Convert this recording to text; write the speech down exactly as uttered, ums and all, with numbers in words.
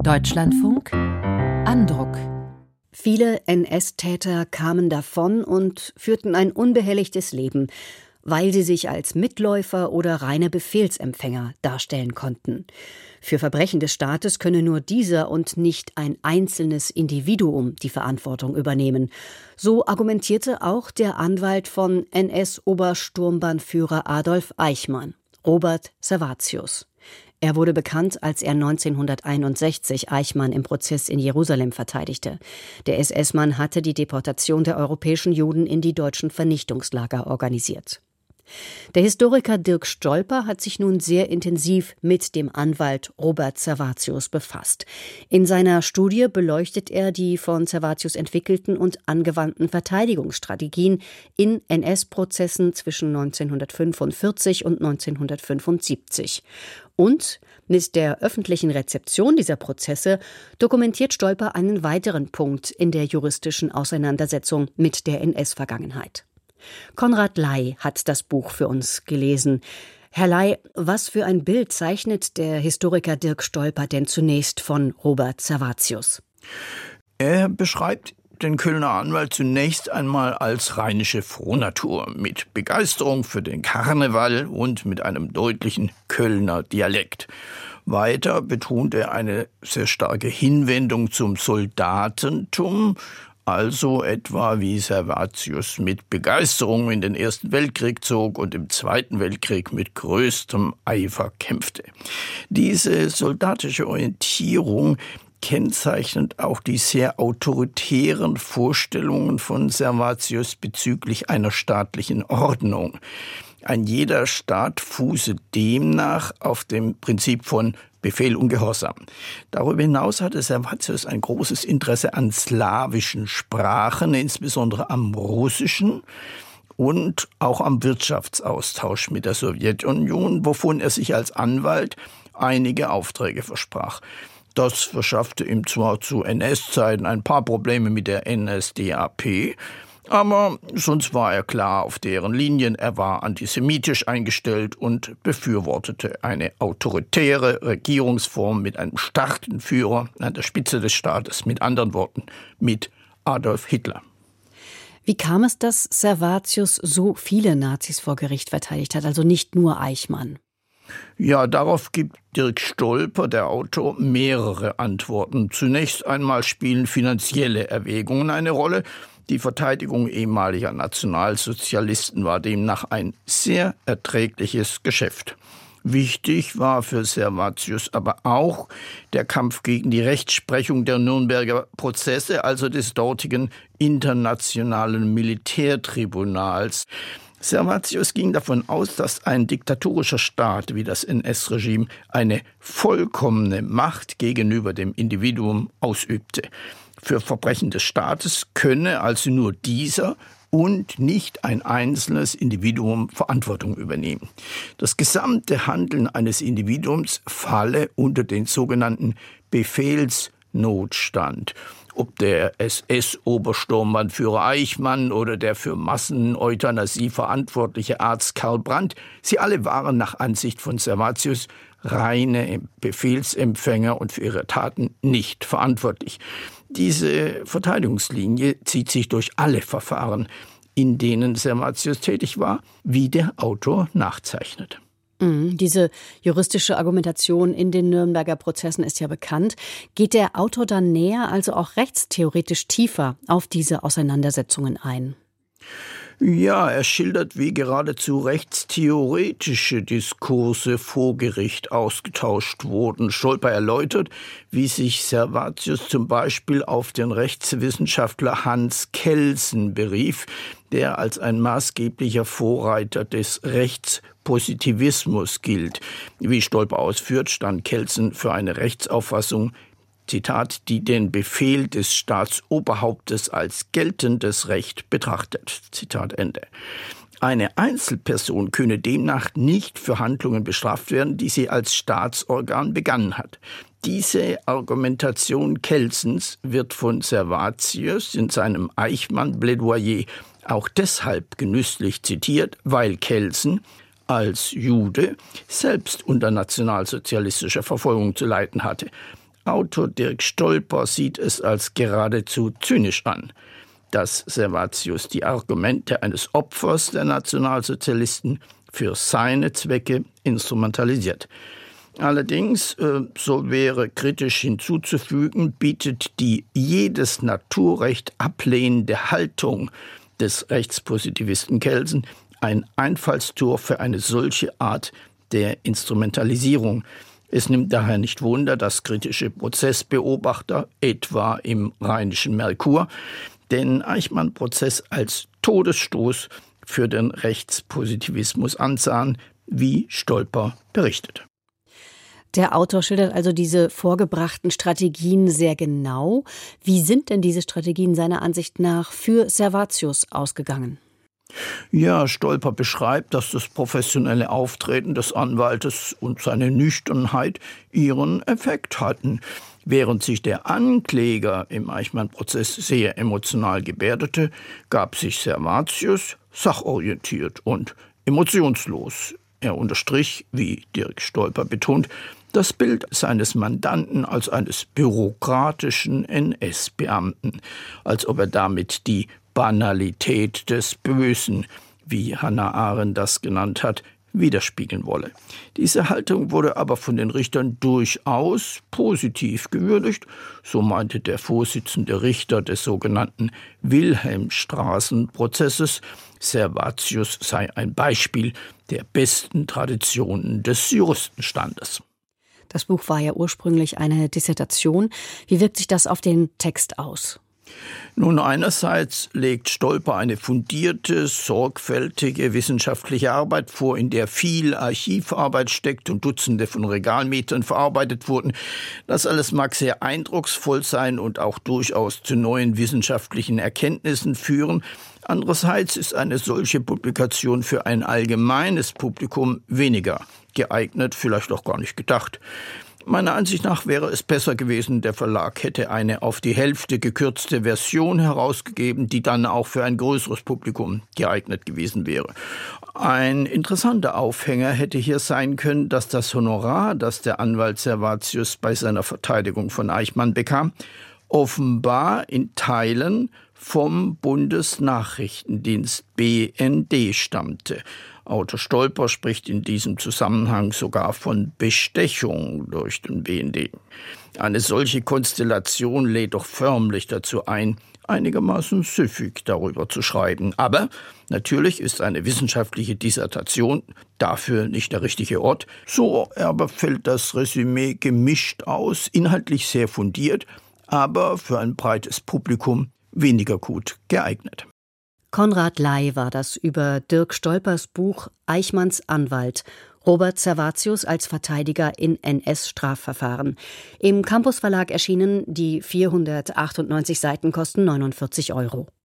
Deutschlandfunk Andruck. Viele N S-Täter kamen davon und führten ein unbehelligtes Leben, weil sie sich als Mitläufer oder reine Befehlsempfänger darstellen konnten. Für Verbrechen des Staates könne nur dieser und nicht ein einzelnes Individuum die Verantwortung übernehmen. So argumentierte auch der Anwalt von N S-Obersturmbannführer Adolf Eichmann, Robert Servatius. Er wurde bekannt, als er neunzehnhunderteinundsechzig Eichmann im Prozess in Jerusalem verteidigte. Der S S-Mann hatte die Deportation der europäischen Juden in die deutschen Vernichtungslager organisiert. Der Historiker Dirk Stolper hat sich nun sehr intensiv mit dem Anwalt Robert Servatius befasst. In seiner Studie beleuchtet er die von Servatius entwickelten und angewandten Verteidigungsstrategien in N S-Prozessen zwischen neunzehnhundertfünfundvierzig und neunzehnhundertfünfundsiebzig. Und mit der öffentlichen Rezeption dieser Prozesse dokumentiert Stolper einen weiteren Punkt in der juristischen Auseinandersetzung mit der N S-Vergangenheit. Konrad Ley hat das Buch für uns gelesen. Herr Ley, was für ein Bild zeichnet der Historiker Dirk Stolper denn zunächst von Robert Servatius? Er beschreibt den Kölner Anwalt zunächst einmal als rheinische Frohnatur, mit Begeisterung für den Karneval und mit einem deutlichen Kölner Dialekt. Weiter betont er eine sehr starke Hinwendung zum Soldatentum, also etwa wie Servatius mit Begeisterung in den Ersten Weltkrieg zog und im Zweiten Weltkrieg mit größtem Eifer kämpfte. Diese soldatische Orientierung kennzeichnet auch die sehr autoritären Vorstellungen von Servatius bezüglich einer staatlichen Ordnung. Ein jeder Staat fuße demnach auf dem Prinzip von Befehl und Gehorsam. Darüber hinaus hatte Servatius ein großes Interesse an slawischen Sprachen, insbesondere am Russischen und auch am Wirtschaftsaustausch mit der Sowjetunion, wovon er sich als Anwalt einige Aufträge versprach. Das verschaffte ihm zwar zu N S-Zeiten ein paar Probleme mit der N S D A P, aber sonst war er klar auf deren Linien. Er war antisemitisch eingestellt und befürwortete eine autoritäre Regierungsform mit einem starken Führer an der Spitze des Staates, mit anderen Worten, mit Adolf Hitler. Wie kam es, dass Servatius so viele Nazis vor Gericht verteidigt hat, also nicht nur Eichmann? Ja, darauf gibt Dirk Stolper, der Autor, mehrere Antworten. Zunächst einmal spielen finanzielle Erwägungen eine Rolle. Die Verteidigung ehemaliger Nationalsozialisten war demnach ein sehr erträgliches Geschäft. Wichtig war für Servatius aber auch der Kampf gegen die Rechtsprechung der Nürnberger Prozesse, also des dortigen internationalen Militärtribunals. Servatius ging davon aus, dass ein diktatorischer Staat wie das N S-Regime eine vollkommene Macht gegenüber dem Individuum ausübte. Für Verbrechen des Staates könne also nur dieser und nicht ein einzelnes Individuum Verantwortung übernehmen. Das gesamte Handeln eines Individuums falle unter den sogenannten Befehlsnotstand. Ob der S S-Obersturmbannführer Eichmann oder der für Masseneuthanasie verantwortliche Arzt Karl Brandt, sie alle waren nach Ansicht von Servatius reine Befehlsempfänger und für ihre Taten nicht verantwortlich. Diese Verteidigungslinie zieht sich durch alle Verfahren, in denen Servatius tätig war, wie der Autor nachzeichnet. Diese juristische Argumentation in den Nürnberger Prozessen ist ja bekannt. Geht der Autor dann näher, also auch rechtstheoretisch tiefer, auf diese Auseinandersetzungen ein? Ja, er schildert, wie geradezu rechtstheoretische Diskurse vor Gericht ausgetauscht wurden. Stolper erläutert, wie sich Servatius zum Beispiel auf den Rechtswissenschaftler Hans Kelsen berief, der als ein maßgeblicher Vorreiter des Rechtspositivismus gilt. Wie Stolper ausführt, stand Kelsen für eine Rechtsauffassung, Zitat, die den Befehl des Staatsoberhauptes als geltendes Recht betrachtet. Zitat Ende. Eine Einzelperson könne demnach nicht für Handlungen bestraft werden, die sie als Staatsorgan begangen hat. Diese Argumentation Kelsens wird von Servatius in seinem Eichmann-Plädoyer auch deshalb genüsslich zitiert, weil Kelsen als Jude selbst unter nationalsozialistischer Verfolgung zu leiden hatte. Autor Dirk Stolper sieht es als geradezu zynisch an, dass Servatius die Argumente eines Opfers der Nationalsozialisten für seine Zwecke instrumentalisiert. Allerdings, äh, so wäre kritisch hinzuzufügen, bietet die jedes Naturrecht ablehnende Haltung des Rechtspositivisten Kelsen ein Einfallstor für eine solche Art der Instrumentalisierung. Es nimmt daher nicht Wunder, dass kritische Prozessbeobachter, etwa im Rheinischen Merkur, den Eichmann-Prozess als Todesstoß für den Rechtspositivismus ansahen, wie Stolper berichtet. Der Autor schildert also diese vorgebrachten Strategien sehr genau. Wie sind denn diese Strategien seiner Ansicht nach für Servatius ausgegangen? Ja, Stolper beschreibt, dass das professionelle Auftreten des Anwaltes und seine Nüchternheit ihren Effekt hatten. Während sich der Ankläger im Eichmann-Prozess sehr emotional gebärdete, gab sich Servatius sachorientiert und emotionslos. Er unterstrich, wie Dirk Stolper betont, das Bild seines Mandanten als eines bürokratischen N S-Beamten, als ob er damit die Banalität des Bösen, wie Hannah Arendt das genannt hat, widerspiegeln wolle. Diese Haltung wurde aber von den Richtern durchaus positiv gewürdigt. So meinte der Vorsitzende Richter des sogenannten Wilhelmstraßen-Prozesses, Servatius sei ein Beispiel der besten Traditionen des Juristenstandes. Das Buch war ja ursprünglich eine Dissertation. Wie wirkt sich das auf den Text aus? Nun, einerseits legt Stolper eine fundierte, sorgfältige wissenschaftliche Arbeit vor, in der viel Archivarbeit steckt und Dutzende von Regalmetern verarbeitet wurden. Das alles mag sehr eindrucksvoll sein und auch durchaus zu neuen wissenschaftlichen Erkenntnissen führen. Andererseits ist eine solche Publikation für ein allgemeines Publikum weniger geeignet, vielleicht auch gar nicht gedacht. Meiner Ansicht nach wäre es besser gewesen, der Verlag hätte eine auf die Hälfte gekürzte Version herausgegeben, die dann auch für ein größeres Publikum geeignet gewesen wäre. Ein interessanter Aufhänger hätte hier sein können, dass das Honorar, das der Anwalt Servatius bei seiner Verteidigung von Eichmann bekam, offenbar in Teilen vom Bundesnachrichtendienst B N D stammte. Autor Stolper spricht in diesem Zusammenhang sogar von Bestechung durch den B N D. Eine solche Konstellation lädt doch förmlich dazu ein, einigermaßen süffig darüber zu schreiben. Aber natürlich ist eine wissenschaftliche Dissertation dafür nicht der richtige Ort. So aber fällt das Resümee gemischt aus, inhaltlich sehr fundiert, aber für ein breites Publikum weniger gut geeignet. Konrad Ley war das über Dirk Stolpers Buch Eichmanns Anwalt, Robert Servatius als Verteidiger in N S-Strafverfahren. Im Campus Verlag erschienen, die vierhundertachtundneunzig Seiten kosten neunundvierzig Euro.